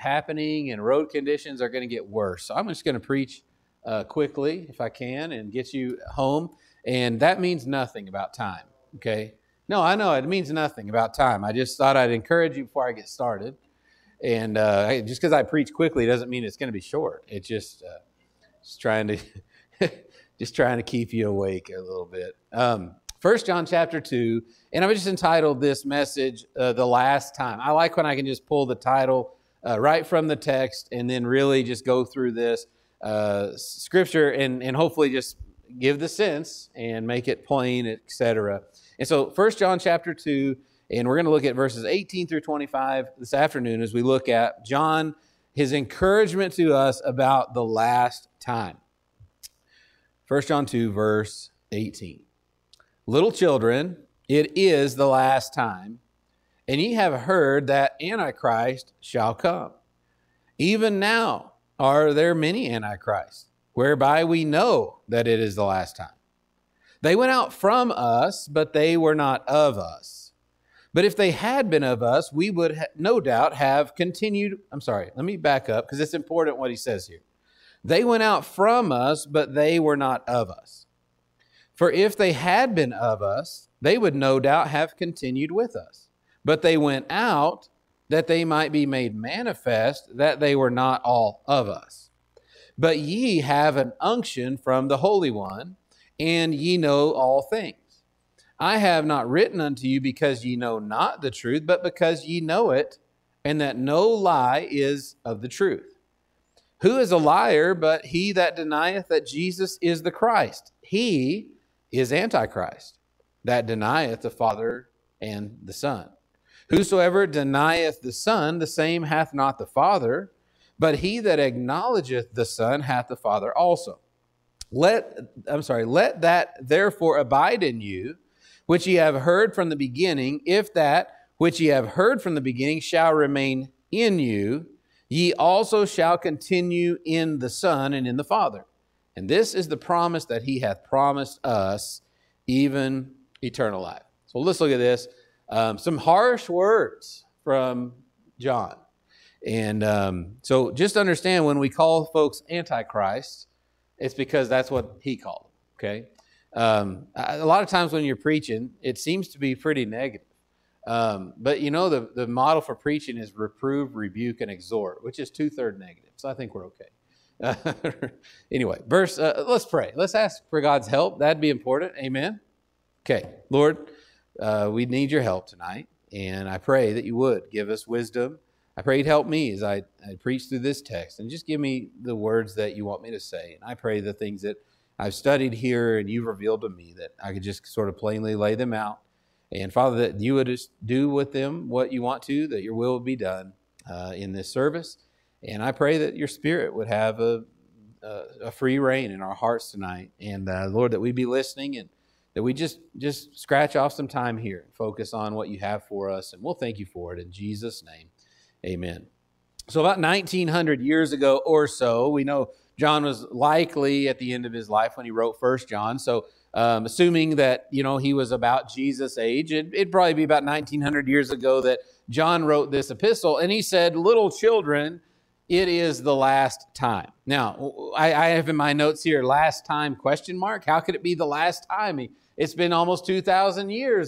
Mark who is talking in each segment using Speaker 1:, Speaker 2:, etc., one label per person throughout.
Speaker 1: happening and road conditions are going to get worse. So I'm just going to preach quickly, if I can, and get you home. And that means nothing about time, okay? No, I know it means nothing about time. I just thought I'd encourage you before I get started. And just because I preach quickly doesn't mean it's going to be short. It's just trying to just trying to keep you awake a little bit. 1 John chapter 2, and I've just entitled this message, The Last Time. I like when I can just pull the title right from the text and then really just go through this scripture and hopefully just give the sense and make it plain, etc. And so 1 John chapter 2, and we're going to look at verses 18 through 25 this afternoon as we look at John, his encouragement to us about the last time. 1 John 2, verse 18. Little children, it is the last time, and ye have heard that Antichrist shall come. Even now are there many Antichrists, whereby we know that it is the last time. They went out from us, but they were not of us. But if they had been of us, we would no doubt have continued. I'm sorry, let me back up because it's important what he says here. They went out from us, but they were not of us. For if they had been of us, they would no doubt have continued with us. But they went out that they might be made manifest that they were not all of us. But ye have an unction from the Holy One, and ye know all things. I have not written unto you because ye know not the truth, but because ye know it, and that no lie is of the truth. Who is a liar but he that denieth that Jesus is the Christ? He is Antichrist, that denieth the Father and the Son. Whosoever denieth the Son, the same hath not the Father, but he that acknowledgeth the Son hath the Father also. Let that therefore abide in you, which ye have heard from the beginning. If that which ye have heard from the beginning shall remain in you, ye also shall continue in the Son and in the Father. And this is the promise that he hath promised us, even eternal life. So let's look at this. Some harsh words from John. And so just understand when we call folks Antichrist, it's because that's what he called them, okay? A lot of times when you're preaching, it seems to be pretty negative. But you know, the model for preaching is reprove, rebuke, and exhort, which is 2/3 negative. So I think we're okay. Anyway, let's pray. Let's ask for God's help. That'd be important. Amen. Okay, Lord, we need your help tonight, and I pray that you would give us wisdom. I pray you'd help me as I preach through this text, and just give me the words that you want me to say. And I pray the things that I've studied here and you've revealed to me, that I could just sort of plainly lay them out. And Father, that you would just do with them what you want to, that your will would be done in this service. And I pray that your Spirit would have a free reign in our hearts tonight. And Lord, that we be listening and that we just scratch off some time here and focus on what you have for us. And we'll thank you for it in Jesus' name. Amen. So about 1900 years ago or so, we know John was likely at the end of his life when he wrote 1 John. So assuming that, you know, he was about Jesus' age, it'd probably be about 1900 years ago that John wrote this epistle. And he said, little children, it is the last time. Now, I have in my notes here, last time, question mark. How could it be the last time? It's been almost 2,000 years.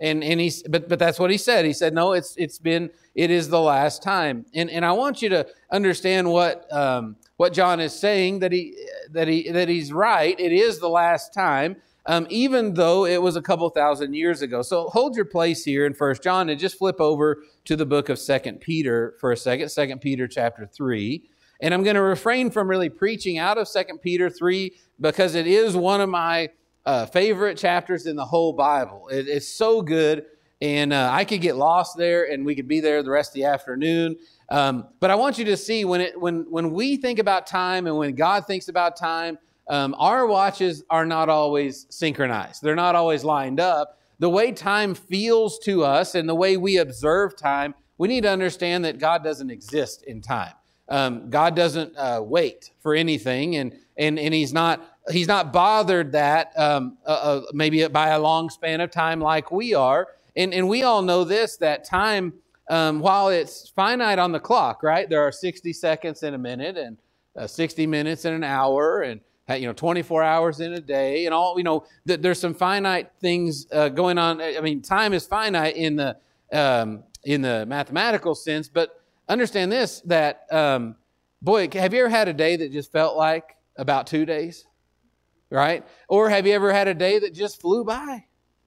Speaker 1: But that's what he said. He said, no, it is the last time. And I want you to understand what John is saying, that he's right. It is the last time, even though it was a couple thousand years ago. So hold your place here in 1 John and just flip over to the book of 2 Peter for a second, 2 Peter chapter 3. And I'm going to refrain from really preaching out of 2 Peter 3 because it is one of my favorite chapters in the whole Bible. It's so good, and I could get lost there, and we could be there the rest of the afternoon. But I want you to see when we think about time and when God thinks about time, our watches are not always synchronized. They're not always lined up. The way time feels to us and the way we observe time, we need to understand that God doesn't exist in time. God doesn't wait for anything, and He's not bothered that maybe by a long span of time like we are. And we all know this, that time while it's finite on the clock, right? There are 60 seconds in a minute and 60 minutes in an hour and 24 hours in a day and all, there's some finite things going on. I mean, time is finite in the mathematical sense, but understand this, that, boy, have you ever had a day that just felt like about 2 days, right? Or have you ever had a day that just flew by?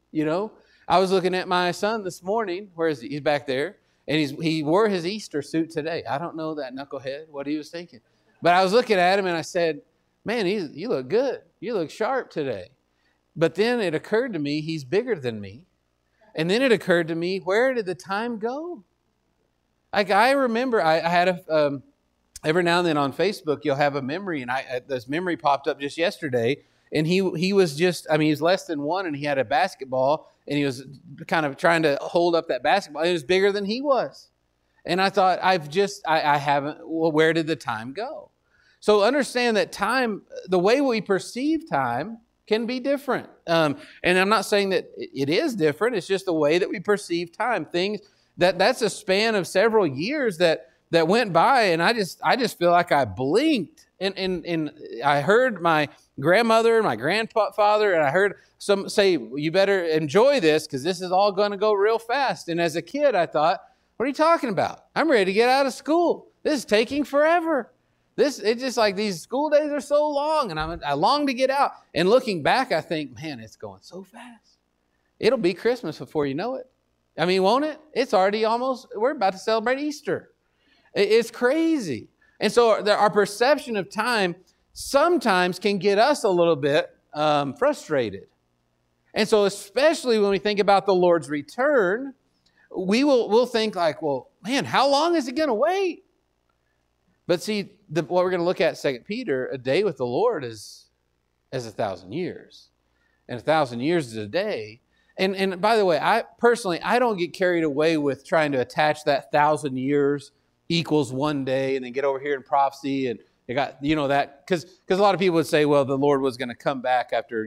Speaker 1: I was looking at my son this morning. Where is he? He's back there. And he wore his Easter suit today. I don't know, that knucklehead, what he was thinking. But I was looking at him and I said, man, you look good. You look sharp today. But then it occurred to me, he's bigger than me. And then it occurred to me, where did the time go? Like, I remember I had every now and then on Facebook, you'll have a memory. And this memory popped up just yesterday. And he was just, he was less than one, and he had a basketball, and he was kind of trying to hold up that basketball. It was bigger than he was. And I thought, I haven't, well, where did the time go? So understand that time, the way we perceive time can be different. And I'm not saying that it is different. It's just the way that we perceive time. Things that's a span of several years that went by, and I just feel like I blinked. And I heard my grandmother and my grandfather, and I heard some say, you better enjoy this because this is all going to go real fast. And as a kid, I thought, what are you talking about? I'm ready to get out of school. This is taking forever. It's just like these school days are so long, and I long to get out. And looking back, I think, man, it's going so fast. It'll be Christmas before you know it. Won't it? It's already we're about to celebrate Easter. It's crazy. And so our perception of time sometimes can get us a little bit frustrated. And so especially when we think about the Lord's return, we'll think like, well, man, how long is it going to wait? But see, what we're going to look at 2 Peter, a day with the Lord is as 1,000 years. And 1,000 years is a day. And by the way, I don't get carried away with trying to attach that 1,000 years equals 1 day and then get over here in prophecy and you got, that, because a lot of people would say, well, the Lord was going to come back after,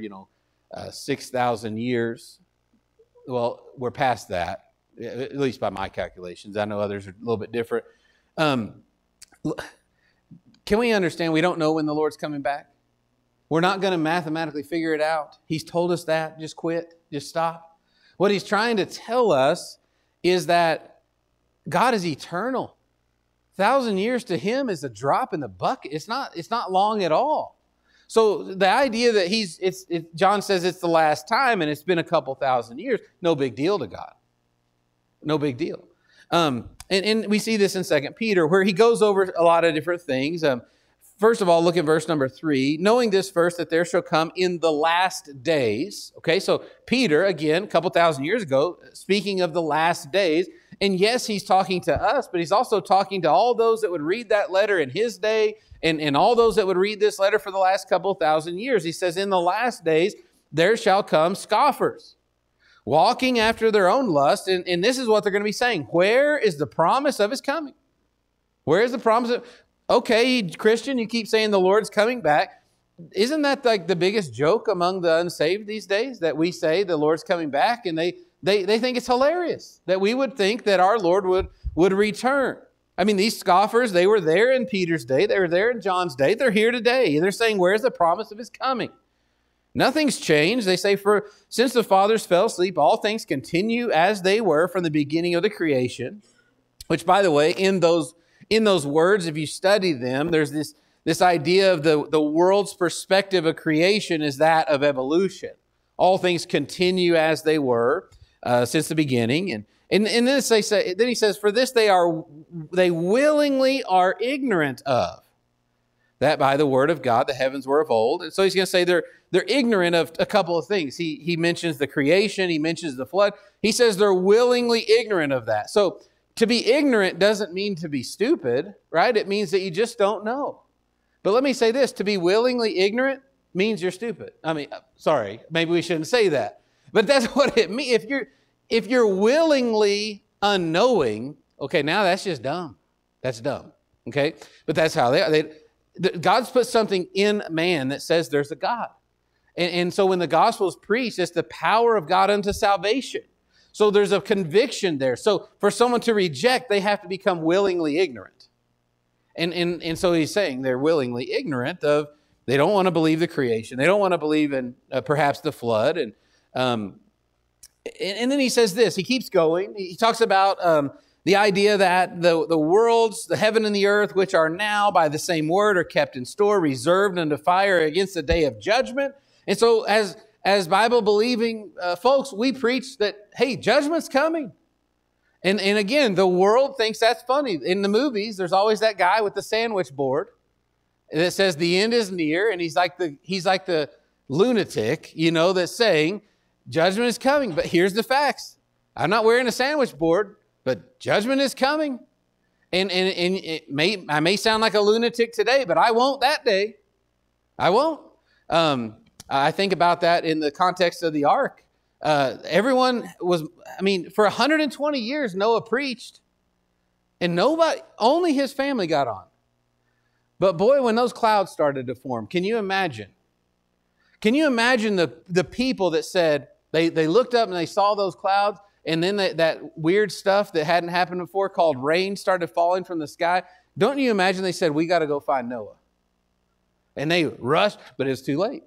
Speaker 1: 6,000 years. Well, we're past that, at least by my calculations. I know others are a little bit different. Can we understand we don't know when the Lord's coming back? We're not going to mathematically figure it out. He's told us that. Just quit. Just stop. What he's trying to tell us is that God is eternal. 1,000 years to him is a drop in the bucket. It's not long at all. So the idea that John says it's the last time and it's been a couple thousand years, no big deal to God. No big deal. And we see this in 2 Peter where he goes over a lot of different things. First of all, look at verse number 3. Knowing this first, that there shall come in the last days. Okay, so Peter, again, a couple thousand years ago, speaking of the last days. And yes, he's talking to us, but he's also talking to all those that would read that letter in his day and all those that would read this letter for the last couple thousand years. He says, in the last days, there shall come scoffers, walking after their own lust. And this is what they're going to be saying. Where is the promise of his coming? Where is the promise of... Okay, Christian, you keep saying the Lord's coming back. Isn't that like the biggest joke among the unsaved these days? That we say the Lord's coming back and they think it's hilarious. That we would think that our Lord would return. These scoffers, they were there in Peter's day. They were there in John's day. They're here today. They're saying, where's the promise of his coming? Nothing's changed. They say, for since the fathers fell asleep, all things continue as they were from the beginning of the creation. Which, by the way, in those words, if you study them, there's this idea of the world's perspective of creation is that of evolution. All things continue as they were since the beginning. And then he says, for this they willingly are ignorant of. That by the word of God, the heavens were of old. And so he's going to say they're ignorant of a couple of things. He mentions the creation. He mentions the flood. He says they're willingly ignorant of that. So to be ignorant doesn't mean to be stupid, right? It means that you just don't know. But let me say this, to be willingly ignorant means you're stupid. Sorry, maybe we shouldn't say that. But that's what it means. If you're willingly unknowing, okay, now that's just dumb. That's dumb, okay? But that's how God's put something in man that says there's a God. And so when the gospel is preached, it's the power of God unto salvation. So there's a conviction there. So for someone to reject, they have to become willingly ignorant. And so he's saying they're willingly ignorant of, they don't want to believe the creation. They don't want to believe in perhaps the flood. And then he says this, he keeps going. He talks about the idea that the worlds, the heaven and the earth, which are now by the same word, are kept in store, reserved unto fire against the day of judgment. And so as Bible-believing folks, we preach that, hey, judgment's coming. And again, the world thinks that's funny. In the movies, there's always that guy with the sandwich board that says the end is near, and he's like the lunatic, that's saying judgment is coming. But here's the facts. I'm not wearing a sandwich board, but judgment is coming. And I may sound like a lunatic today, but I won't that day. I won't. I think about that in the context of the ark. Everyone for 120 years, Noah preached, and only his family got on. But boy, when those clouds started to form, can you imagine? Can you imagine the people that said, they looked up and they saw those clouds, and then that weird stuff that hadn't happened before called rain started falling from the sky? Don't you imagine they said, we got to go find Noah? And they rushed, but it was too late.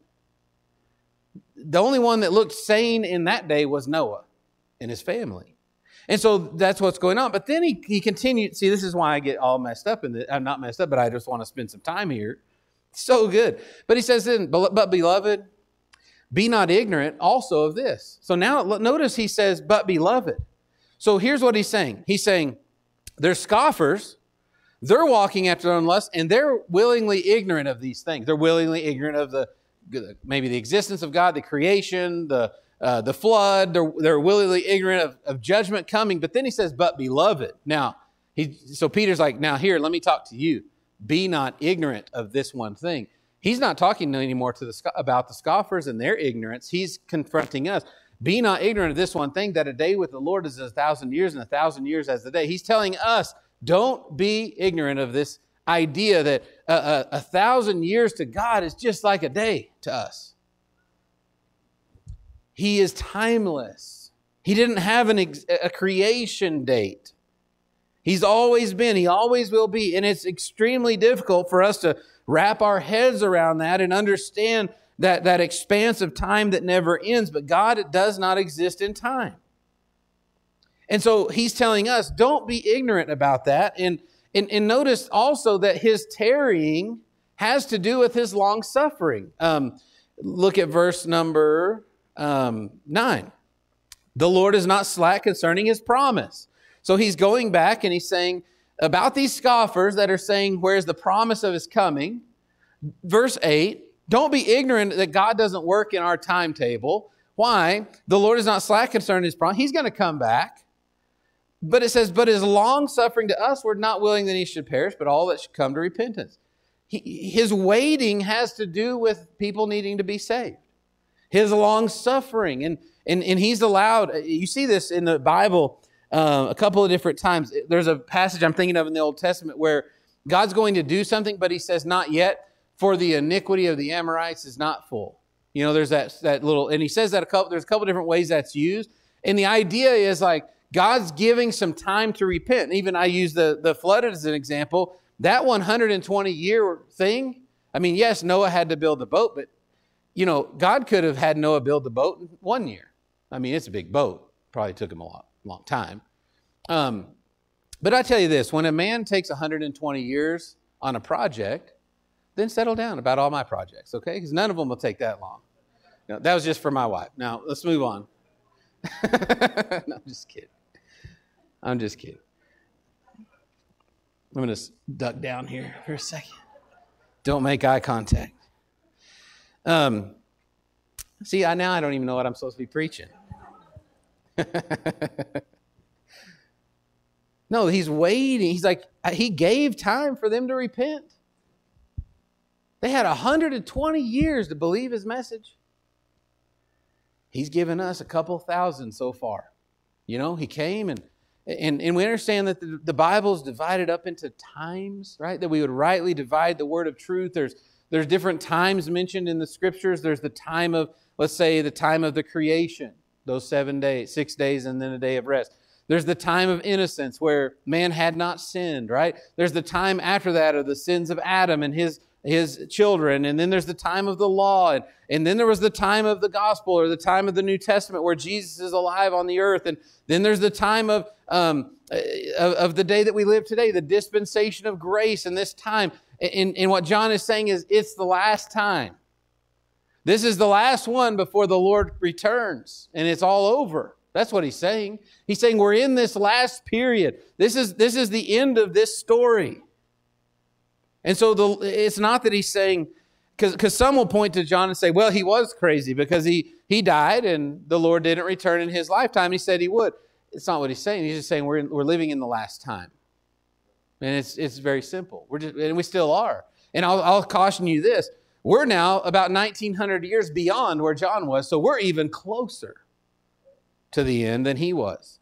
Speaker 1: The only one that looked sane in that day was Noah and his family. And so that's what's going on. But then he continued. See, this is why I get all messed up. I'm not messed up, but I just want to spend some time here. So good. But he says, but beloved, be not ignorant also of this. So now notice he says, but beloved. So here's what he's saying. He's saying, there's scoffers. They're walking after their own lust, and they're willingly ignorant of these things. They're willingly ignorant of maybe the existence of God, the creation, the flood. They're willingly ignorant of judgment coming. But then he says, but beloved. Now, so Peter's like, now here, let me talk to you. Be not ignorant of this one thing. He's not talking anymore about the scoffers and their ignorance. He's confronting us. Be not ignorant of this one thing, that a day with the Lord is 1,000 years, and 1,000 years as the day. He's telling us, don't be ignorant of this idea that 1,000 years to God is just like a day to us. He is timeless. He didn't have a creation date. He's always been. He always will be. And it's extremely difficult for us to wrap our heads around that and understand that expanse of time that never ends. But God does not exist in time. And so he's telling us, don't be ignorant about that. And notice also that his tarrying has to do with his long suffering. Look at verse number 9. The Lord is not slack concerning his promise. So he's going back and he's saying about these scoffers that are saying, where's the promise of his coming? Verse 8, don't be ignorant that God doesn't work in our timetable. Why? The Lord is not slack concerning his promise. He's going to come back. But it says, but his long suffering to us, we're not willing that he should perish, but all that should come to repentance. His waiting has to do with people needing to be saved. His long suffering. And he's allowed, you see this in the Bible a couple of different times. There's a passage I'm thinking of in the Old Testament where God's going to do something, but he says, not yet, for the iniquity of the Amorites is not full. There's that little, and he says that there's a couple different ways that's used. And the idea is like, God's giving some time to repent. Even I use the flood as an example. That 120-year thing, yes, Noah had to build the boat, but, God could have had Noah build the boat in 1 year. It's a big boat. Probably took him a long time. But I tell you this, when a man takes 120 years on a project, then settle down about all my projects, okay? Because none of them will take that long. That was just for my wife. Now, let's move on. No, I'm just kidding. I'm going to duck down here for a second. Don't make eye contact. See, now I don't even know what I'm supposed to be preaching. No, he's waiting. He's like, he gave time for them to repent. They had 120 years to believe his message. He's given us a couple thousand so far. He came and we understand that the Bible is divided up into times, right? That we would rightly divide the word of truth. There's different times mentioned in the scriptures. There's the time of, let's say, the time of the creation. those 7 days, 6 days, and then a day of rest. There's the time of innocence where man had not sinned, right? There's the time after that of the sins of Adam and his children. And then there's the time of the law. And then there was the time of the gospel, or the time of the New Testament where Jesus is alive on the earth. And then there's the time of the day that we live today, the dispensation of grace. And this time, and what John is saying is it's the last time. This is the last one before the Lord returns, and it's all over. That's what he's saying. He's saying we're in this last period. This is the end of this story. And so it's not that he's saying, because some will point to John and say, well, he was crazy because he died and the Lord didn't return in his lifetime. He said he would. It's not what he's saying. He's just saying we're living in the last time. And it's very simple. And we still are. And I'll caution you this. We're now about 1,900 years beyond where John was, so we're even closer to the end than he was.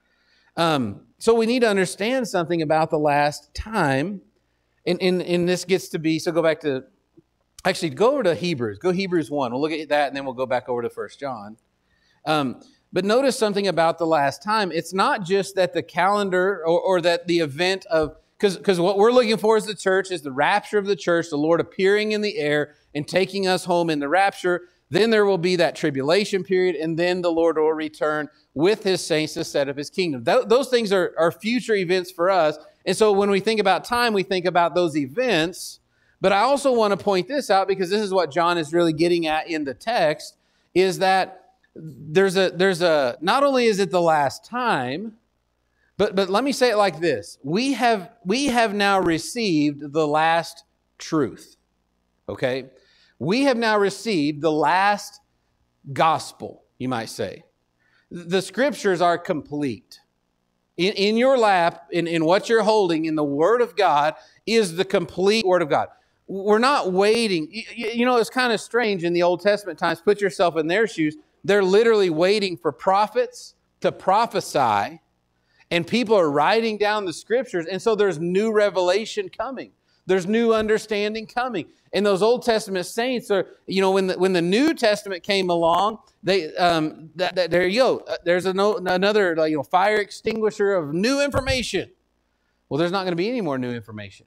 Speaker 1: So we need to understand something about the last time. And this gets to be, so go back to, actually go over to Hebrews. Go Hebrews 1. We'll look at that and then we'll go back over to 1 John. But notice something about the last time. It's not just that the calendar or that the event of, because what we're looking for as the church is the rapture of the church, the Lord appearing in the air and taking us home in the rapture. Then there will be that tribulation period, and then the Lord will return with his saints to set up his kingdom. Those things are future events for us. And so when we think about time, we think about those events. But I also want to point this out, because this is what John is really getting at in the text, is that there's a not only is it the last time, but let me say it like this. We have now received the last truth. Okay? We have now received the last gospel, you might say. The scriptures are complete. In your lap, in what you're holding, in the Word of God, is the complete Word of God. We're not waiting. You know, it's kind of strange in the Old Testament times. Put yourself in their shoes. They're literally waiting for prophets to prophesy, and people are writing down the scriptures, and so there's new revelation coming. There's new understanding coming. And those Old Testament saints are, when the New Testament came along, they there you go. There's another fire extinguisher of new information. Well, there's not going to be any more new information.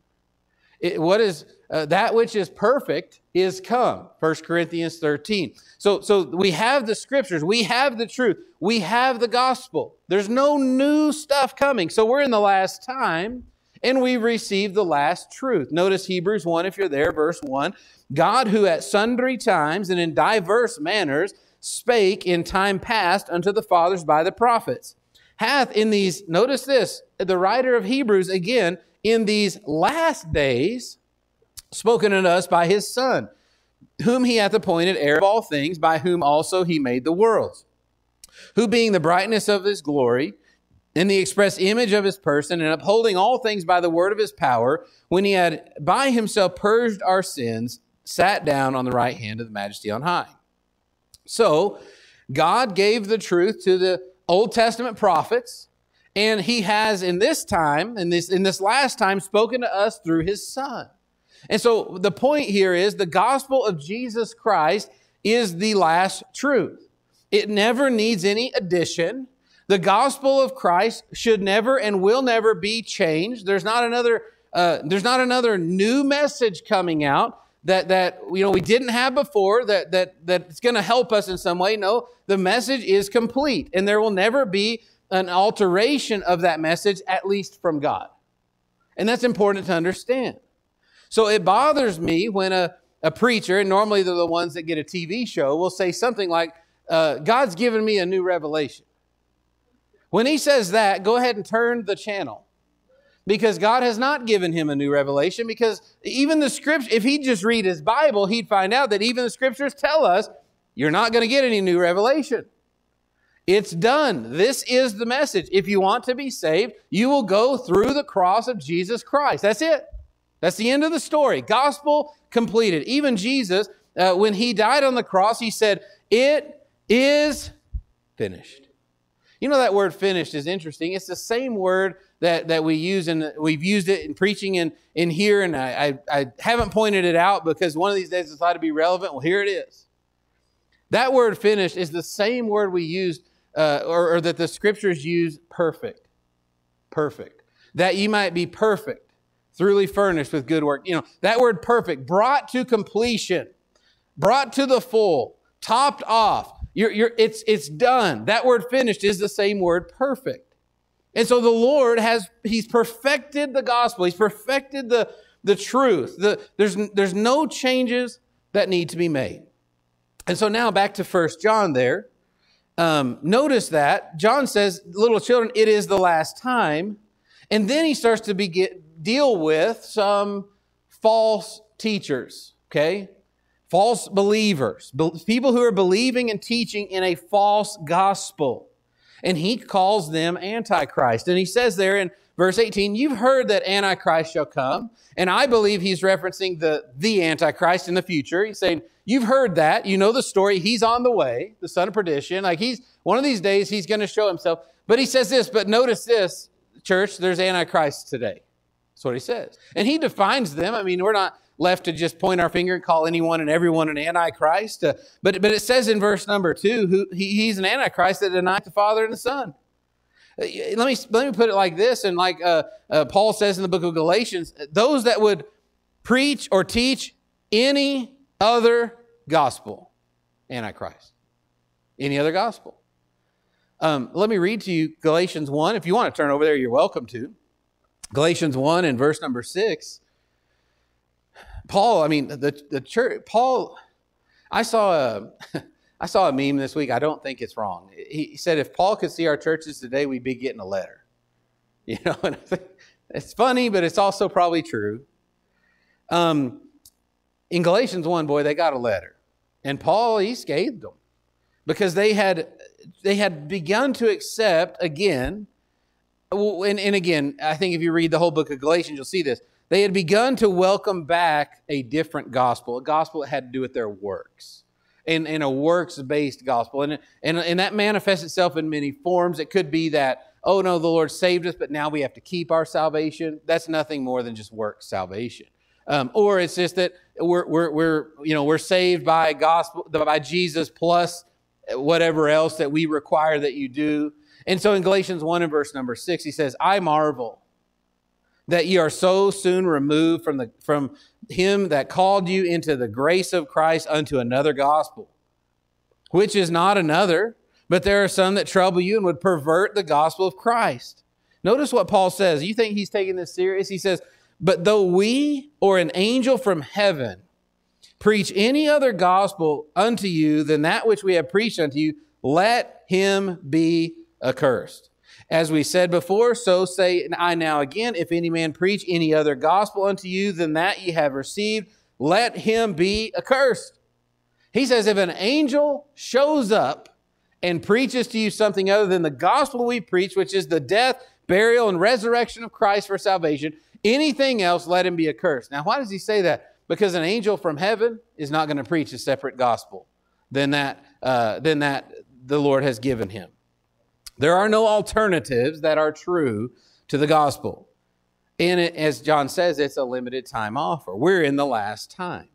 Speaker 1: That which is perfect is come. 1 Corinthians 13. So we have the scriptures. We have the truth. We have the gospel. There's no new stuff coming. So we're in the last time. And we've received the last truth. Notice Hebrews 1, if you're there, verse 1. God, who at sundry times and in diverse manners spake in time past unto the fathers by the prophets, hath in these, notice this, the writer of Hebrews, again, in these last days, spoken unto us by his Son, whom he hath appointed heir of all things, by whom also he made the worlds, who being the brightness of his glory, in the express image of his person, and upholding all things by the word of his power, when he had by himself purged our sins, sat down on the right hand of the majesty on high. So, God gave the truth to the Old Testament prophets, and he has in this time, in this last time, spoken to us through his Son. And so the point here is the gospel of Jesus Christ is the last truth. It never needs any addition. The gospel of Christ should never and will never be changed. There's not another new message coming out that we didn't have before that's going to help us in some way. No, the message is complete, and there will never be an alteration of that message, at least from God. And that's important to understand. So it bothers me when a preacher, and normally they're the ones that get a TV show, will say something like, God's given me a new revelation. When he says that, go ahead and turn the channel, because God has not given him a new revelation, because even the scripture, if he'd just read his Bible, he'd find out that even the scriptures tell us you're not going to get any new revelation. It's done. This is the message. If you want to be saved, you will go through the cross of Jesus Christ. That's it. That's the end of the story. Gospel completed. Even Jesus, when he died on the cross, he said, "It is finished." You know, that word finished is interesting. It's the same word that we use, and we've used it in preaching in here, and I haven't pointed it out because one of these days it's thought to be relevant. Well, here it is. That word finished is the same word we used, or that the scriptures use, perfect. Perfect. That ye might be perfect, thoroughly furnished with good work. That word perfect, brought to completion, brought to the full, topped off. It's done. That word finished is the same word perfect. And so the Lord He's perfected the gospel. He's perfected the truth. There's no changes that need to be made. And so now back to 1 John there. Notice that John says, little children, it is the last time. And then he starts to deal with some false teachers, okay? False believers, people who are believing and teaching in a false gospel. And he calls them Antichrist. And he says there in verse 18, you've heard that Antichrist shall come. And I believe he's referencing the Antichrist in the future. He's saying, you've heard that. You know the story. He's on the way, the son of perdition. Like one of these days, he's going to show himself. But he says this, but notice this, church, there's Antichrist today. That's what he says. And he defines them. I mean, we're not left to just point our finger and call anyone and everyone an Antichrist. But it says in verse number 2, he's an Antichrist that denies the Father and the Son. Let me put it like this, and like Paul says in the book of Galatians, those that would preach or teach any other gospel, Antichrist. Any other gospel. Let me read to you Galatians 1. If you want to turn over there, you're welcome to. Galatians 1 and verse number 6. Paul, I mean, the church, Paul, I saw a meme this week. I don't think it's wrong. He said, if Paul could see our churches today, we'd be getting a letter. And I think it's funny, but it's also probably true. In Galatians 1, boy, they got a letter. And Paul, he scathed them because they had begun to accept again, and again, I think if you read the whole book of Galatians, you'll see this. They had begun to welcome back a different gospel, a gospel that had to do with their works, and a works-based gospel. And that manifests itself in many forms. It could be that, oh no, the Lord saved us, but now we have to keep our salvation. That's nothing more than just works salvation. Or it's just that we're saved by gospel, by Jesus plus whatever else that we require that you do. And so in Galatians 1 and verse number 6, he says, I marvel that ye are so soon removed from him that called you into the grace of Christ unto another gospel, which is not another, but there are some that trouble you and would pervert the gospel of Christ. Notice what Paul says. You think he's taking this serious? He says, but though we or an angel from heaven preach any other gospel unto you than that which we have preached unto you, let him be accursed. As we said before, so say I now again, if any man preach any other gospel unto you than that ye have received, let him be accursed. He says if an angel shows up and preaches to you something other than the gospel we preach, which is the death, burial, and resurrection of Christ for salvation, anything else, let him be accursed. Now, why does he say that? Because an angel from heaven is not going to preach a separate gospel than that the Lord has given him. There are no alternatives that are true to the gospel. And as John says, it's a limited time offer. We're in the last time.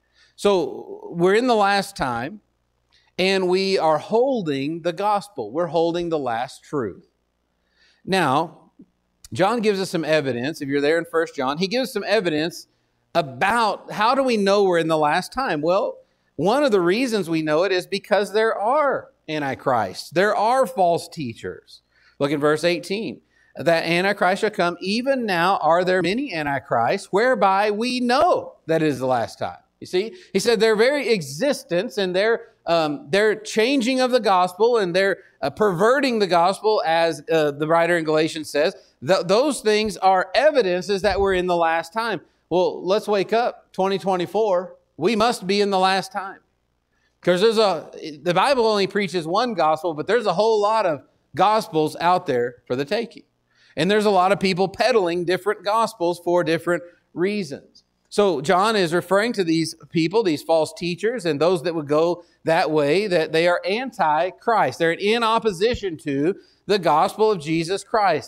Speaker 1: So we're in the last time, and we are holding the gospel. We're holding the last truth. Now, John gives us some evidence. If you're there in 1 John, he gives some evidence about how do we know we're in the last time. Well, one of the reasons we know it is because there are antichrists. There are false teachers. Look at verse 18. That Antichrist shall come. Even now are there many antichrists, whereby we know that it is the last time. You see? He said their very existence and their changing of the gospel and their perverting the gospel, as the writer in Galatians says, those things are evidences that we're in the last time. Well, let's wake up. 2024, we must be in the last time. Because the Bible only preaches one gospel, but there's a whole lot of gospels out there for the taking. And there's a lot of people peddling different gospels for different reasons. So John is referring to these people, these false teachers, and those that would go that way, that they are anti-Christ. They're in opposition to the gospel of Jesus Christ.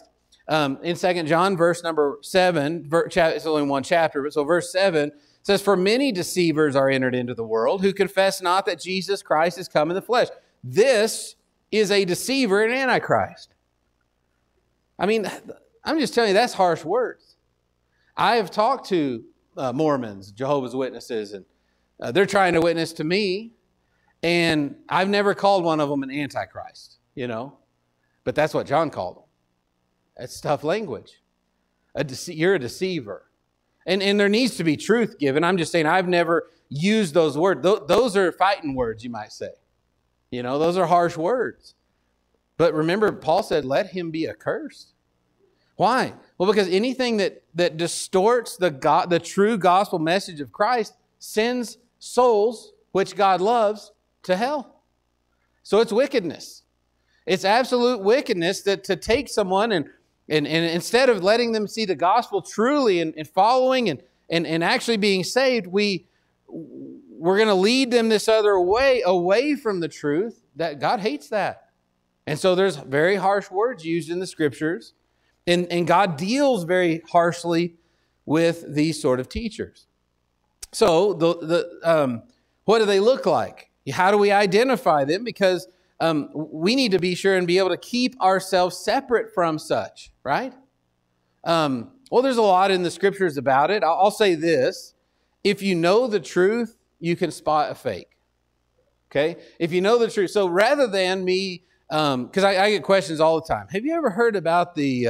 Speaker 1: In 2 John, verse number 7, it's only one chapter, but so verse 7 says, "For many deceivers are entered into the world who confess not that Jesus Christ is come in the flesh." This is a deceiver and antichrist. I mean, I'm just telling you, that's harsh words. I have talked to Mormons, Jehovah's Witnesses, and they're trying to witness to me, and I've never called one of them an antichrist, but that's what John called them. That's tough language. You're a deceiver. And there needs to be truth given. I'm just saying I've never used those words. Those are fighting words, you might say. Those are harsh words. But remember, Paul said, let him be accursed. Why? Well, because anything that distorts the true gospel message of Christ sends souls, which God loves, to hell. So it's wickedness. It's absolute wickedness that to take someone and instead of letting them see the gospel truly and following and actually being saved, we're going to lead them this other way, away from the truth. That God hates that. And so there's very harsh words used in the scriptures, and God deals very harshly with these sort of teachers. So what do they look like? How do we identify them? Because we need to be sure and be able to keep ourselves separate from such, right? Well, there's a lot in the scriptures about it. I'll say this. If you know the truth, you can spot a fake. Okay? If you know the truth. So rather than me, because I get questions all the time. Have you ever heard about the,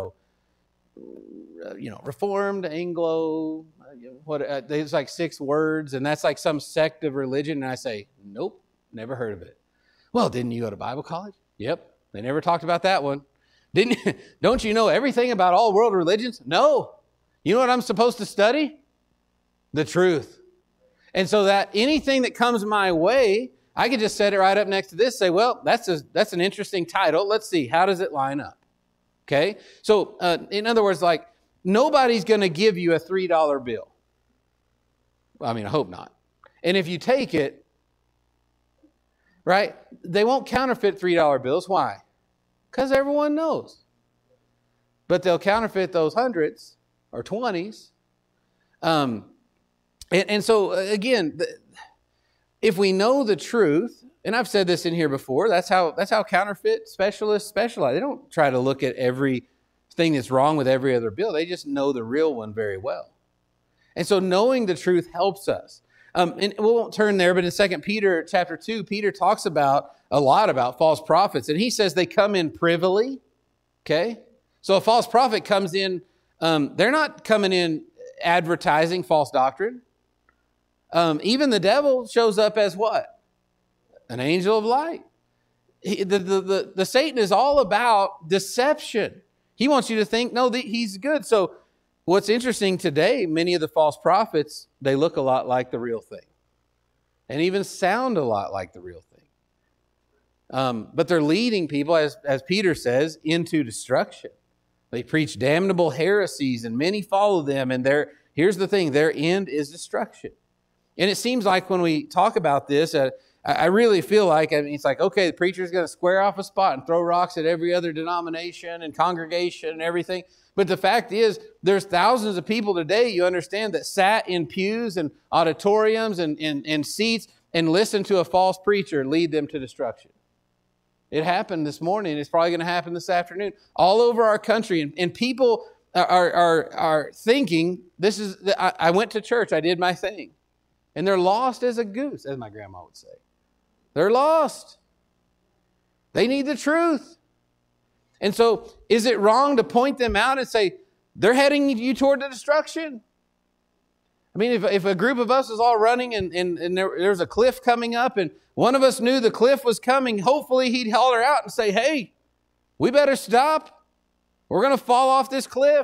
Speaker 1: Reformed, Anglo, there's like 6 words, and that's like some sect of religion. And I say, nope, never heard of it. Well, didn't you go to Bible college? Yep. They never talked about that one. Don't you know everything about all world religions? No. You know what I'm supposed to study? The truth. And so that anything that comes my way, I could just set it right up next to this, say, well, that's an interesting title. Let's see, how does it line up? Okay? So, in other words, like, nobody's going to give you a $3 bill. Well, I mean, I hope not. And if you take it, right, they won't counterfeit $3 bills. Why? Because everyone knows. But they'll counterfeit those hundreds or 20s. And so, again, if we know the truth, and I've said this in here before, that's how counterfeit specialists specialize. They don't try to look at everything that's wrong with every other bill. They just know the real one very well. And so knowing the truth helps us. And we won't turn there, but in 2 Peter chapter 2, Peter talks a lot about false prophets. And he says they come in privily. Okay? So a false prophet comes in, they're not coming in advertising false doctrine. Even the devil shows up as what? An angel of light. The Satan is all about deception. He wants you to think, no, he's good. So what's interesting today, many of the false prophets, they look a lot like the real thing. And even sound a lot like the real thing. But they're leading people, as Peter says, into destruction. They preach damnable heresies, and many follow them. And here's the thing, their end is destruction. And it seems like when we talk about this, I really feel like, it's like, okay, the preacher's going to square off a spot and throw rocks at every other denomination and congregation and everything. But the fact is, there's thousands of people today, you understand, that sat in pews and auditoriums and seats and listened to a false preacher lead them to destruction. It happened this morning. It's probably going to happen this afternoon. All over our country. And people are thinking, I went to church, I did my thing. And they're lost as a goose, as my grandma would say. They're lost. They need the truth. And so, is it wrong to point them out and say, they're heading you toward the destruction? I mean, if a group of us is all running and there's a cliff coming up and one of us knew the cliff was coming, hopefully he'd holler out and say, hey, we better stop. We're going to fall off this cliff.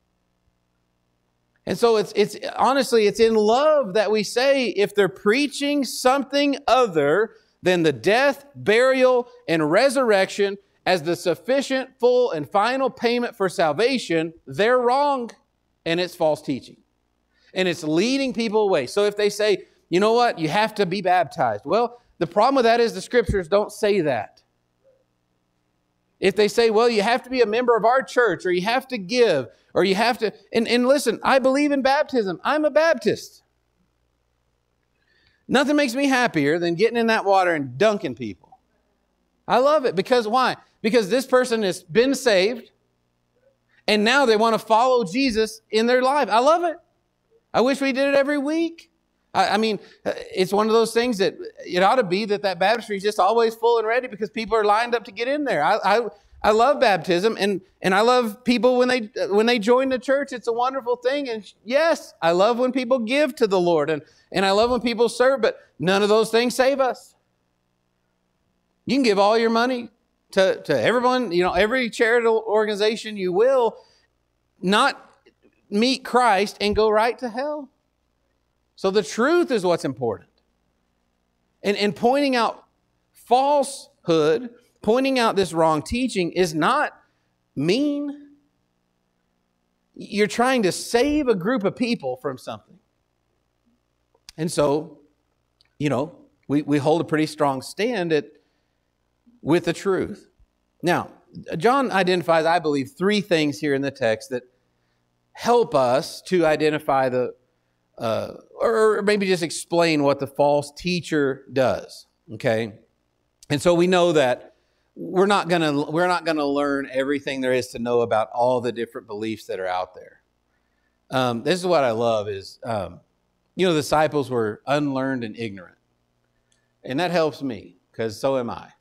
Speaker 1: And so it's honestly, it's in love that we say, if they're preaching something other than the death, burial, and resurrection as the sufficient, full, and final payment for salvation, they're wrong, and it's false teaching. And it's leading people away. So if they say, you know what, you have to be baptized. Well, the problem with that is the scriptures don't say that. If they say, well, you have to be a member of our church, or you have to give, or you have to, and listen, I believe in baptism. I'm a Baptist. Nothing makes me happier than getting in that water and dunking people. I love it. Because why? Because this person has been saved, and now they want to follow Jesus in their life. I love it. I wish we did it every week. I mean, it's one of those things that it ought to be that baptistry is just always full and ready because people are lined up to get in there. I love baptism, and I love people when they join the church. It's a wonderful thing. And yes, I love when people give to the Lord, and I love when people serve, but none of those things save us. You can give all your money to everyone, every charitable organization you will, not meet Christ and go right to hell. So the truth is what's important. And pointing out falsehood, pointing out this wrong teaching is not mean. You're trying to save a group of people from something. And so, we hold a pretty strong stand with the truth. Now, John identifies, I believe, 3 things here in the text that help us to identify or maybe just explain what the false teacher does. Okay, and so we know that we're not gonna learn everything there is to know about all the different beliefs that are out there. This is what I love is, the disciples were unlearned and ignorant, and that helps me because so am I.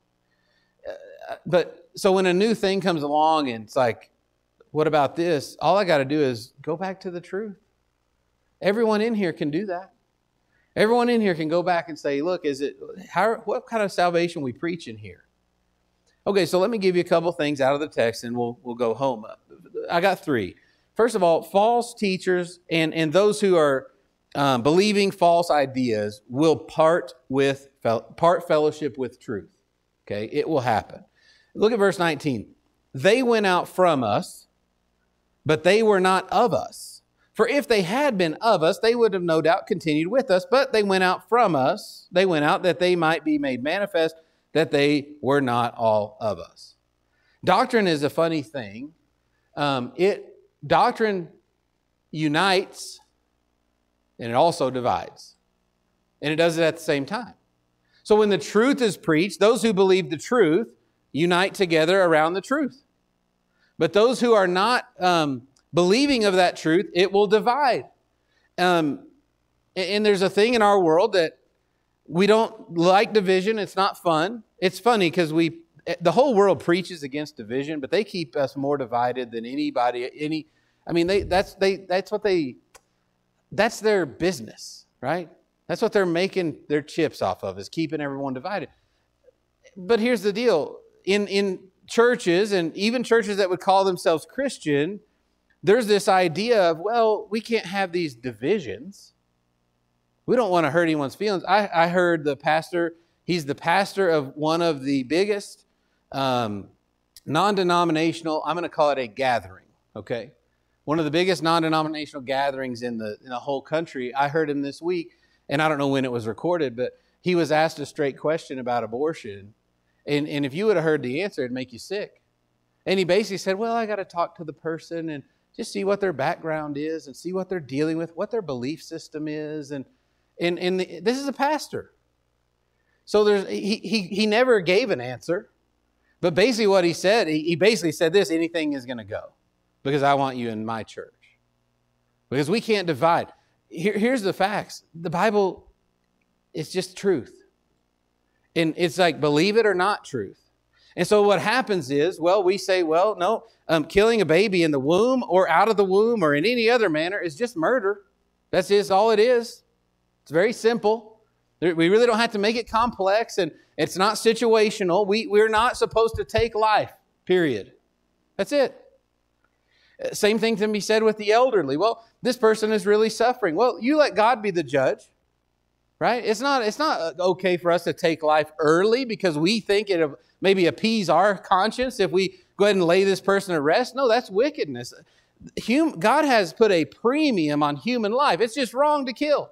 Speaker 1: But so when a new thing comes along and it's like, what about this? All I got to do is go back to the truth. Everyone in here can do that. Everyone in here can go back and say, look, what kind of salvation we preach in here? Okay, so let me give you a couple things out of the text and we'll go home. I got 3. First of all, false teachers and those who are believing false ideas will part fellowship with truth. Okay, it will happen. Look at verse 19. They went out from us, but they were not of us. For if they had been of us, they would have no doubt continued with us, but they went out from us. They went out that they might be made manifest that they were not all of us. Doctrine is a funny thing. Doctrine unites and it also divides. And it does it at the same time. So when the truth is preached, those who believe the truth unite together around the truth. But those who are not believing of that truth, it will divide. And there's a thing in our world that we don't like division. It's not fun. It's funny because the whole world preaches against division, but they keep us more divided than anybody. That's their business, right? That's what they're making their chips off of, is keeping everyone divided. But here's the deal. In churches, and even churches that would call themselves Christian, there's this idea of, well, we can't have these divisions. We don't want to hurt anyone's feelings. I heard the pastor, he's the pastor of one of the biggest non-denominational, I'm going to call it a gathering, okay? One of the biggest non-denominational gatherings in the whole country. I heard him this week, and I don't know when it was recorded, but he was asked a straight question about abortion. And if you would have heard the answer, it'd make you sick. And he basically said, well, I got to talk to the person and just see what their background is and see what they're dealing with, what their belief system is. And this is a pastor. So he never gave an answer. But basically what he said, he basically said this: anything is going to go because I want you in my church. Because we can't divide. Here's the facts. The Bible is just truth. And it's like, believe it or not truth. And so what happens is, well, we say, well, no, killing a baby in the womb or out of the womb or in any other manner is just murder. That's just all it is. It's very simple. We really don't have to make it complex, and it's not situational. We're not supposed to take life, period. That's it. Same thing can be said with the elderly. Well, this person is really suffering. Well, you let God be the judge, right? It's not okay for us to take life early because we think it'll maybe appease our conscience if we go ahead and lay this person to rest. No, that's wickedness. God has put a premium on human life. It's just wrong to kill.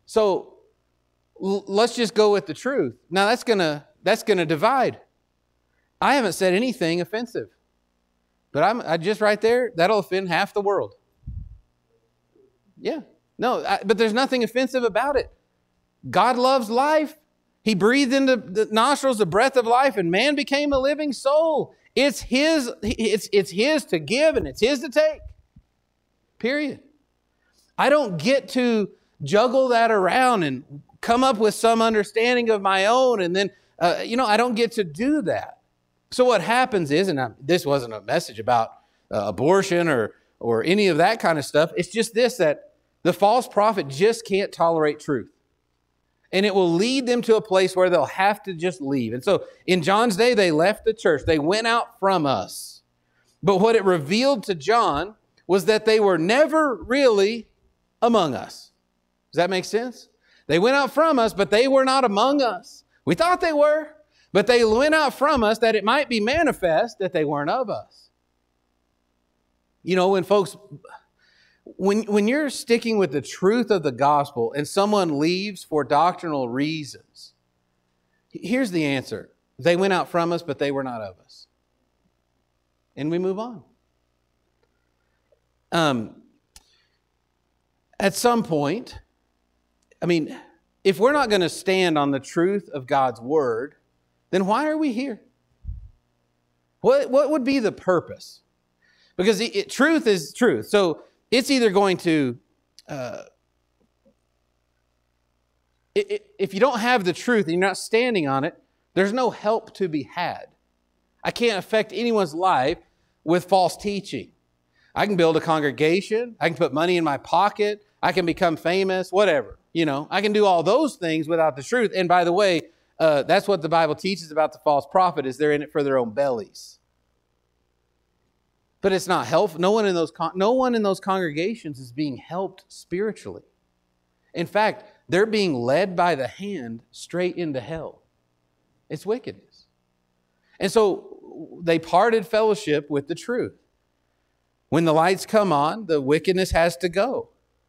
Speaker 1: So let's just go with the truth. Now that's gonna divide. I haven't said anything offensive. But I just right there, that'll offend half the world. Yeah. No, but there's nothing offensive about it. God loves life. He breathed into the nostrils the breath of life, and man became a living soul. It's his to give, and it's his to take. Period. I don't get to juggle that around and come up with some understanding of my own, and then, I don't get to do that. So what happens is, and this wasn't a message about abortion or any of that kind of stuff. It's just this, that the false prophet just can't tolerate truth. And it will lead them to a place where they'll have to just leave. And so in John's day, they left the church. They went out from us. But what it revealed to John was that they were never really among us. Does that make sense? They went out from us, but they were not among us. We thought they were, but they went out from us that it might be manifest that they weren't of us. When folks... When you're sticking with the truth of the gospel and someone leaves for doctrinal reasons, here's the answer. They went out from us, but they were not of us. And we move on. At some point, if we're not going to stand on the truth of God's word, then why are we here? What would be the purpose? Because truth is truth. So it's either going to, if you don't have the truth and you're not standing on it, there's no help to be had. I can't affect anyone's life with false teaching. I can build a congregation. I can put money in my pocket. I can become famous, whatever. I can do all those things without the truth. And by the way, that's what the Bible teaches about the false prophet, is they're in it for their own bellies. But it's not helpful. No one in those congregations is being helped spiritually. In fact, they're being led by the hand straight into hell. It's wickedness. And so they parted fellowship with the truth. When the lights come on, the wickedness has to go.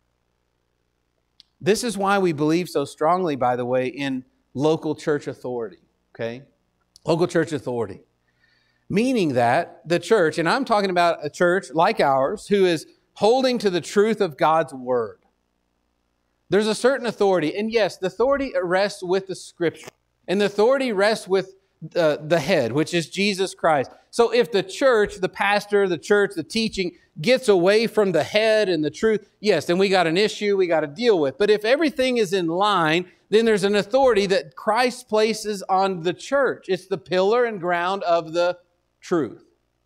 Speaker 1: This is why we believe so strongly, by the way, in local church authority. Okay? Local church authority. Meaning that the church, and I'm talking about a church like ours, who is holding to the truth of God's word. There's a certain authority. And yes, the authority rests with the Scripture. And the authority rests with the head, which is Jesus Christ. So if the church, the pastor, the church, the teaching gets away from the head and the truth, yes, then we got an issue we got to deal with. But if everything is in line, then there's an authority that Christ places on the church. It's the pillar and ground of the truth.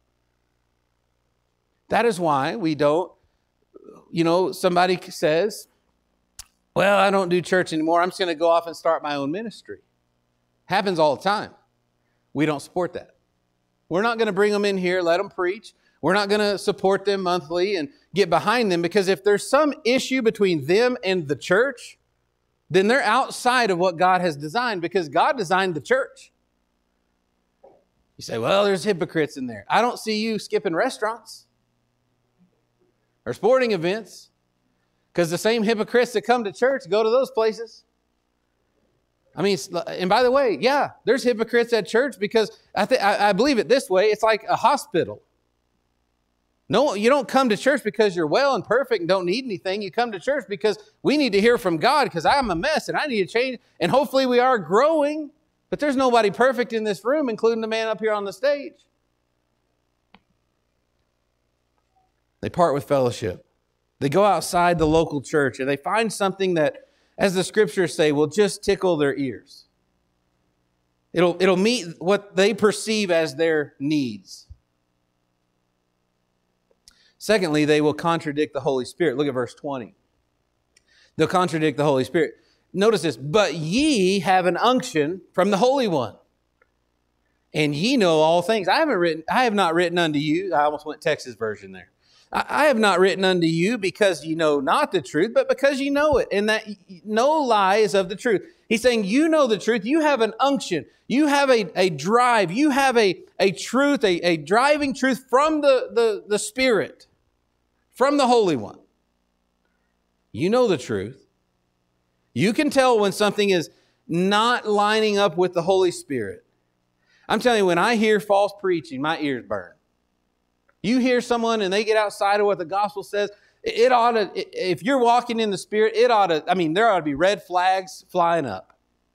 Speaker 1: That is why we don't, somebody says, well, I don't do church anymore. I'm just going to go off and start my own ministry. Happens all the time. We don't support that. We're not going to bring them in here, let them preach. We're not going to support them monthly and get behind them, because if there's some issue between them and the church, then they're outside of what God has designed, because God designed the church. You say, well, there's hypocrites in there. I don't see you skipping restaurants or sporting events, because the same hypocrites that come to church go to those places. And by the way, yeah, there's hypocrites at church, because I believe it this way. It's like a hospital. No, you don't come to church because you're well and perfect and don't need anything. You come to church because we need to hear from God, because I'm a mess and I need to change. And hopefully we are growing. But there's nobody perfect in this room, including the man up here on the stage. They part with fellowship. They go outside the local church and they find something that, as the scriptures say, will just tickle their ears. It'll meet what they perceive as their needs. Secondly, they will contradict the Holy Spirit. Look at verse 20. They'll contradict the Holy Spirit. Notice this, but ye have an unction from the Holy One, and ye know all things. I have not written unto you. I almost went Texas version there. I have not written unto you because ye know not the truth, but because ye know it, and that no lie is of the truth. He's saying you know the truth. You have an unction. You have a drive. You have a truth, a driving truth from the Spirit, from the Holy One. You know the truth. You can tell when something is not lining up with the Holy Spirit. I'm telling you, when I hear false preaching, my ears burn. You hear someone and they get outside of what the gospel says, it ought to, if you're walking in the Spirit, there ought to be red flags flying up.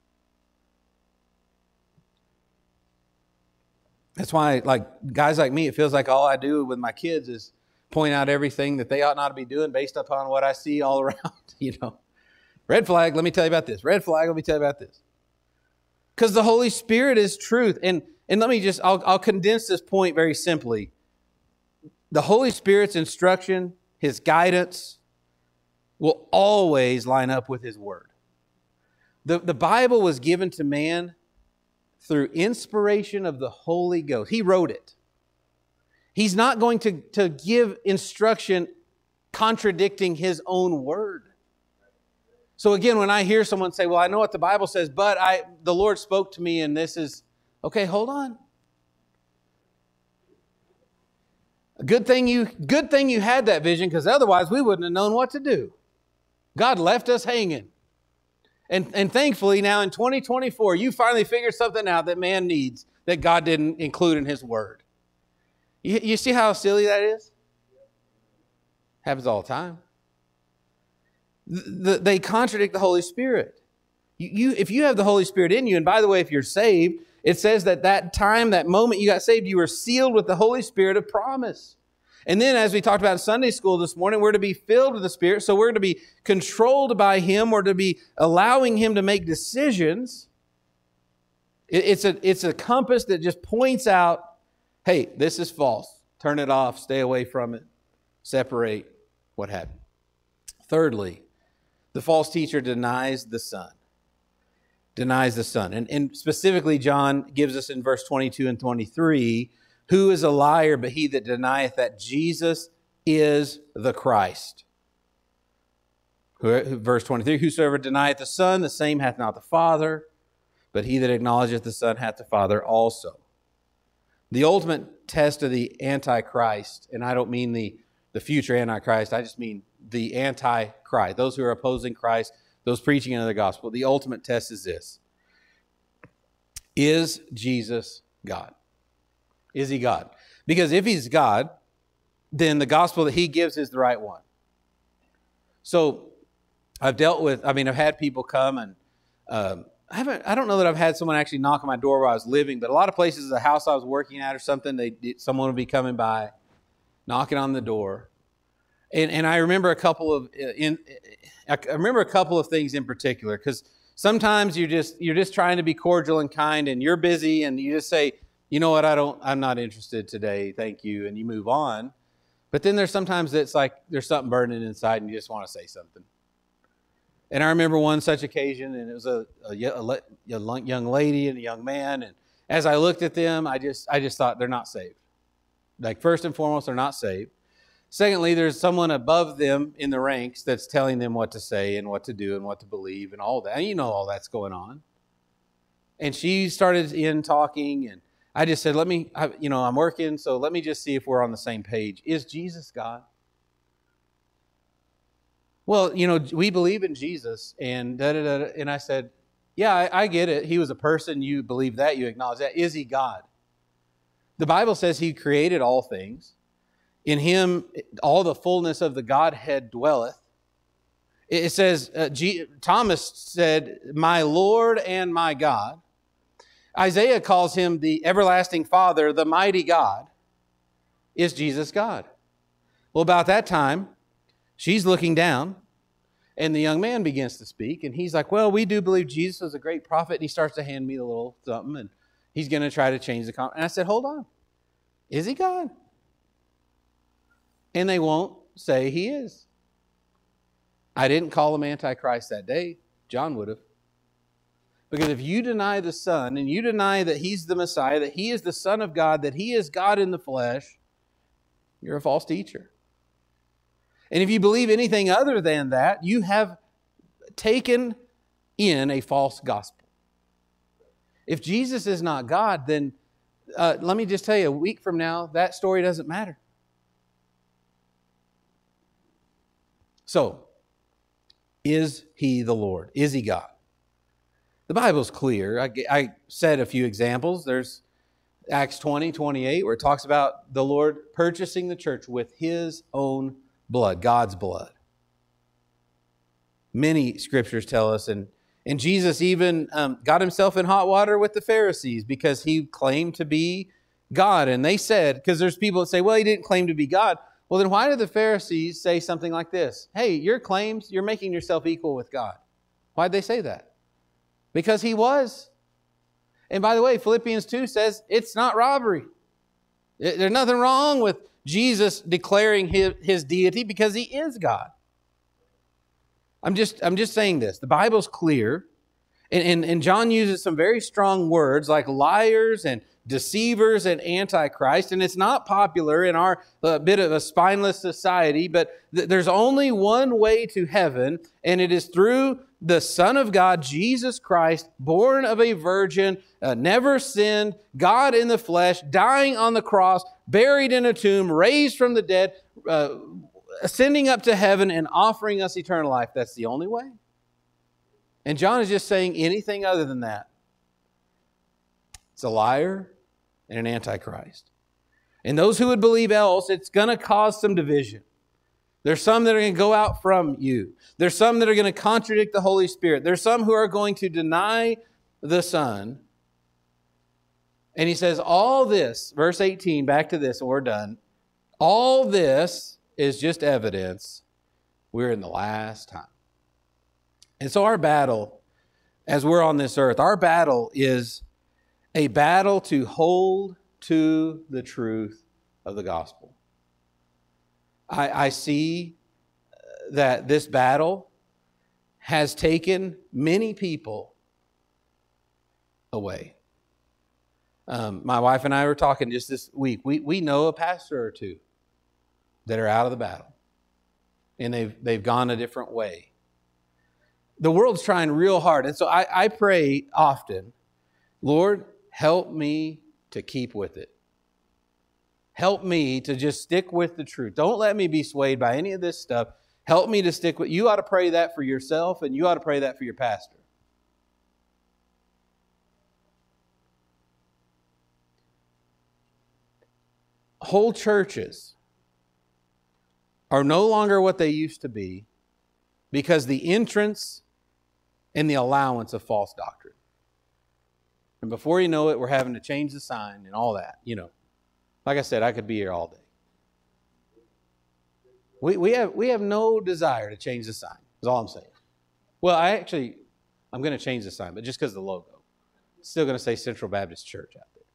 Speaker 1: That's why, like, guys like me, it feels like all I do with my kids is point out everything that they ought not to be doing based upon what I see all around, Red flag, let me tell you about this. Red flag, let me tell you about this. Because the Holy Spirit is truth. And let me just, I'll condense this point very simply. The Holy Spirit's instruction, His guidance, will always line up with His Word. The Bible was given to man through inspiration of the Holy Ghost. He wrote it. He's not going to give instruction contradicting His own Word. So again, when I hear someone say, well, I know what the Bible says, but the Lord spoke to me and this is, okay, hold on. Good thing you had that vision, because otherwise we wouldn't have known what to do. God left us hanging. And thankfully now in 2024, you finally figured something out that man needs that God didn't include in His Word. You see how silly that is? Happens all the time. They contradict the Holy Spirit. If you have the Holy Spirit in you, and by the way, if you're saved, it says that time, that moment you got saved, you were sealed with the Holy Spirit of promise. And then as we talked about in Sunday school this morning, we're to be filled with the Spirit. So we're to be controlled by Him. We're to be allowing Him to make decisions. It's a compass that just points out, hey, this is false. Turn it off. Stay away from it. Separate. What have you. Thirdly, the false teacher denies the Son. Denies the Son. And specifically, John gives us in verse 22 and 23, who is a liar but he that denieth that Jesus is the Christ? Verse 23, whosoever denieth the Son, the same hath not the Father, but he that acknowledgeth the Son hath the Father also. The ultimate test of the Antichrist, and I don't mean the future Antichrist, I just mean the Antichrist, those who are opposing Christ, those preaching another gospel. The ultimate test is this. Is Jesus God? Is He God? Because if He's God, then the gospel that He gives is the right one. So I've had people come and I don't know that I've had someone actually knock on my door while I was living, but a lot of places, the house I was working at or something, someone would be coming by, knocking on the door. And I remember a couple of things in particular, because sometimes you're just trying to be cordial and kind, and you're busy, and you just say, you know what, I'm not interested today, thank you, and you move on. But then there's sometimes it's like there's something burning inside, and you just want to say something. And I remember one such occasion, and it was a young lady and a young man, and as I looked at them, I just thought they're not saved. Like, first and foremost, they're not saved. Secondly, there's someone above them in the ranks that's telling them what to say and what to do and what to believe and all that. And you know all that's going on. And she started talking, and I just said, I'm working, so let me just see if we're on the same page. Is Jesus God? Well, we believe in Jesus, and da-da-da-da. And I said, yeah, I get it. He was a person. You believe that. You acknowledge that. Is He God? The Bible says He created all things. In Him, all the fullness of the Godhead dwelleth. It says, Thomas said, my Lord and my God. Isaiah calls Him the everlasting Father, the mighty God. Is Jesus God? Well, about that time, she's looking down, and the young man begins to speak, and he's like, well, we do believe Jesus was a great prophet, and he starts to hand me a little something, and he's going to try to change the conversation. And I said, hold on. Is He God? And they won't say He is. I didn't call Him Antichrist that day. John would have. Because if you deny the Son, and you deny that He's the Messiah, that He is the Son of God, that He is God in the flesh, you're a false teacher. And if you believe anything other than that, you have taken in a false gospel. If Jesus is not God, then let me just tell you, a week from now, that story doesn't matter. So, is He the Lord? Is He God? The Bible's clear. I said a few examples. There's Acts 20:28, where it talks about the Lord purchasing the church with His own blood, God's blood. Many scriptures tell us, and Jesus even got himself in hot water with the Pharisees because he claimed to be God. And they said, because there's people that say, well, he didn't claim to be God. Well, then why did the Pharisees say something like this? Hey, your claims, you're making yourself equal with God. Why'd they say that? Because he was. And by the way, Philippians 2 says it's not robbery. There's nothing wrong with Jesus declaring his deity because he is God. I'm just saying this. The Bible's clear. And John uses some very strong words like liars and deceivers and antichrist. And it's not popular in our bit of a spineless society, but there's only one way to heaven, and it is through the Son of God, Jesus Christ, born of a virgin, never sinned, God in the flesh, dying on the cross, buried in a tomb, raised from the dead, ascending up to heaven and offering us eternal life. That's the only way. And John is just saying anything other than that, it's a liar and an antichrist. And those who would believe else, it's going to cause some division. There's some that are going to go out from you. There's some that are going to contradict the Holy Spirit. There's some who are going to deny the Son. And he says, all this, verse 18, back to this, and we're done. All this is just evidence we're in the last time. And so our battle, as we're on this earth, our battle is a battle to hold to the truth of the gospel. I see that this battle has taken many people away. My wife and I were talking just this week. We know a pastor or two that are out of the battle, and they've gone a different way. The world's trying real hard. And so I pray often, Lord, help me to keep with it. Help me to just stick with the truth. Don't let me be swayed by any of this stuff. Help me to stick with. You ought to pray that for yourself, and you ought to pray that for your pastor. Whole churches are no longer what they used to be because the entrance and the allowance of false doctrine. And before you know it, we're having to change the sign and all that. Like I said, I could be here all day. We have no desire to change the sign, is all I'm saying. Well, I'm going to change the sign, but just because of the logo. It's still going to say Central Baptist Church out there.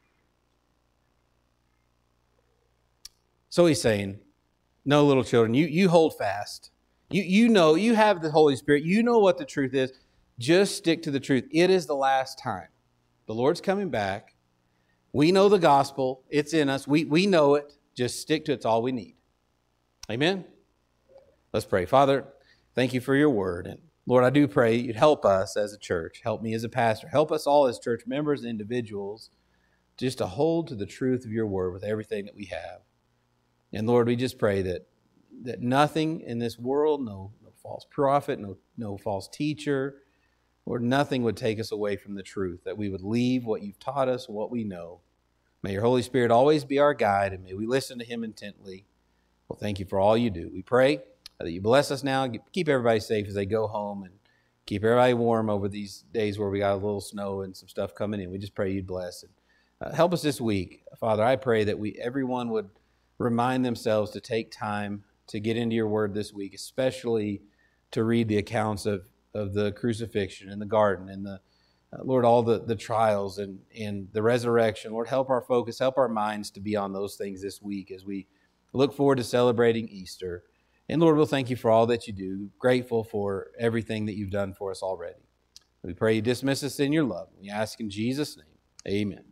Speaker 1: So he's saying, no, little children, you hold fast. You know, you have the Holy Spirit. You know what the truth is. Just stick to the truth. It is the last time. The Lord's coming back. We know the gospel. It's in us. We know it. Just stick to it. It's all we need. Amen? Let's pray. Father, thank you for your word. And Lord, I do pray you'd help us as a church. Help me as a pastor. Help us all as church members and individuals just to hold to the truth of your word with everything that we have. And Lord, we just pray that nothing in this world, no false prophet, no false teacher, Lord, nothing would take us away from the truth, that we would leave what you've taught us, what we know. May your Holy Spirit always be our guide, and may we listen to him intently. Well, thank you for all you do. We pray that you bless us now, keep everybody safe as they go home, and keep everybody warm over these days where we got a little snow and some stuff coming in. We just pray you'd bless and help us this week. Father, I pray that everyone would remind themselves to take time to get into your word this week, especially to read the accounts of the crucifixion and the garden and Lord, all the trials and the resurrection. Lord, help our focus, help our minds to be on those things this week as we look forward to celebrating Easter. And Lord, we'll thank you for all that you do. Grateful for everything that you've done for us already. We pray you dismiss us in your love. We ask in Jesus' name. Amen.